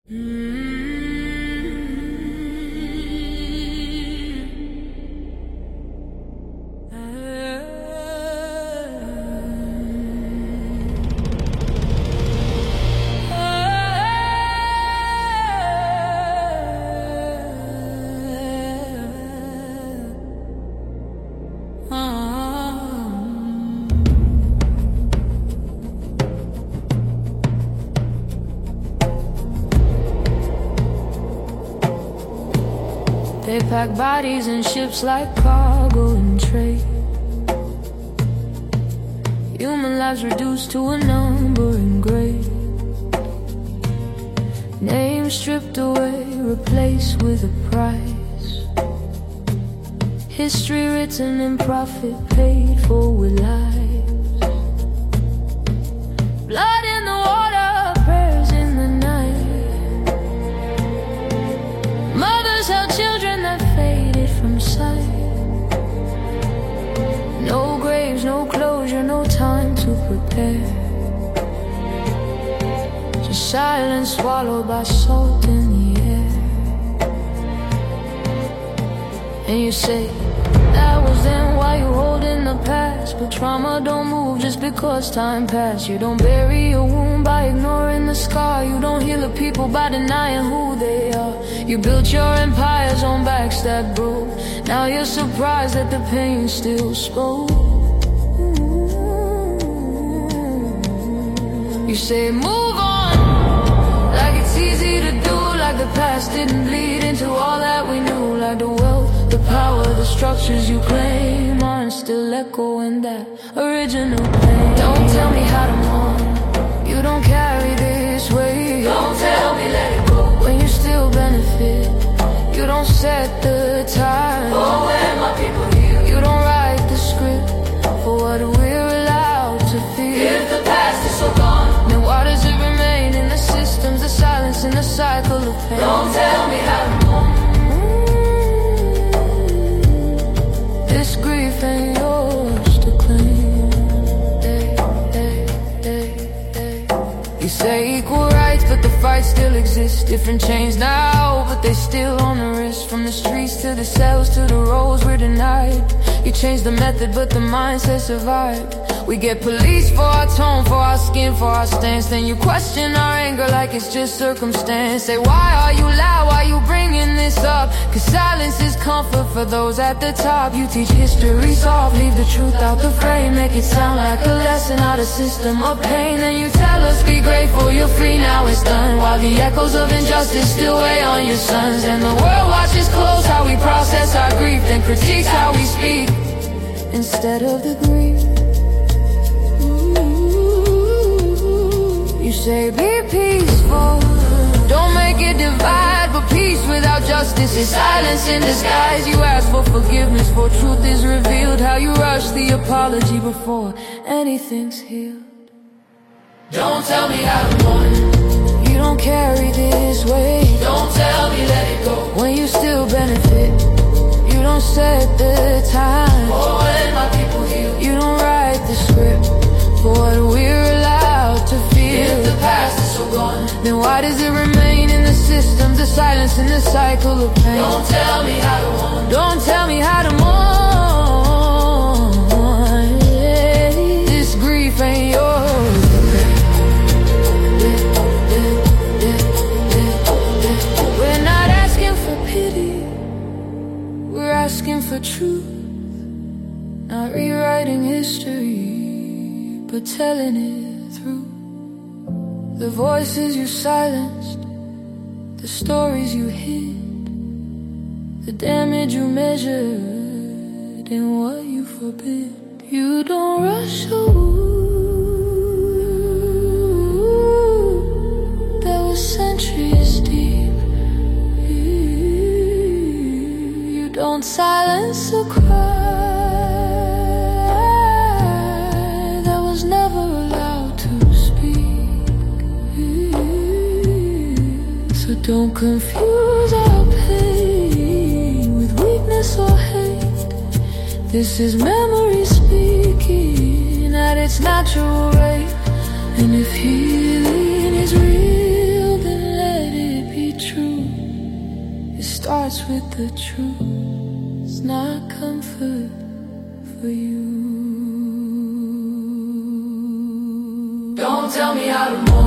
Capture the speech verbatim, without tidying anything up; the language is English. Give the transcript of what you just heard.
They pack bodies in ships like cargo and trade. Human lives reduced to a number engraved. Names stripped away, replaced with a price. History written in profit, paid for with lives. Blood in the water, prayers in the night. Mothers held children that faded from sight. No graves, no closure, no time to prepare. Just silence swallowed by salt in the air. And you say, that was then, why you holding the past? But trauma don't move just because time passed. You don't bury your wound by ignoring the scar. You don't heal the people by denying who they are. You built your empires on backs that broke. Now you're surprised that the pain still spoke. You say move on, like it's easy to do, like the past didn't bleed into all that we knew. Like the wealth, the power, the structures you claim aren't still echoing that original pain. Don't tell me how to mourn, you don't carry this weight. Don't tell me let it go, when you still benefit. You don't set the time, oh, when my people heal. You don't write the script for what we're allowed to feel. If the past is so gone, then why does it remain in the systems, the silence and the cycle of pain? Don't tell me how to mourn. This grief ain't yours to claim. Hey, hey, hey, hey. You say equal rights, but the fight still exists. Different chains now, but they still on the wrist. From the streets to the cells to the roads we're denied. You change the method, but the mindset survived. We get police for our tone, for our skin, for our stance. Then you question our anger like it's just circumstance. Say, why are you loud, why you bringing this up? Cause silence is comfort for those at the top. You teach history soft, leave the truth out the frame. Make it sound like a lesson, not a system of pain. Then you tell us, be grateful, you're free, now it's done. While the echoes of injustice still weigh on your sons. And the world watches close how we process our grief, then critiques how we speak instead of the grief. You say be peaceful, don't make it divide. But peace without justice is silence in disguise. You ask for forgiveness, for truth is revealed. How you rush the apology before anything's healed. Don't tell me how to mourn, you don't carry this weight. Don't tell me let it go, when you still benefit. You don't set the time, oh, when my people heal. You don't write the script for what we're allowed to feel. If the past is so gone, then why does it remain in the systems, the silence and the cycle of pain? Don't tell me how to mourn, don't tell me how to mourn. This grief ain't yours. We're not asking for pity, we're asking for truth. Not rewriting history, but telling it through. The voices you silenced, the stories you hid, the damage you measured, and what you forbid. You don't rush a wound that was centuries deep. You don't silence a cry that was never allowed to speak. So don't confuse our pain with weakness or hate. This is memory speaking at its natural rate. And if healing is real, then let it with the truth. It's not comfort for you. Don't tell me how to move.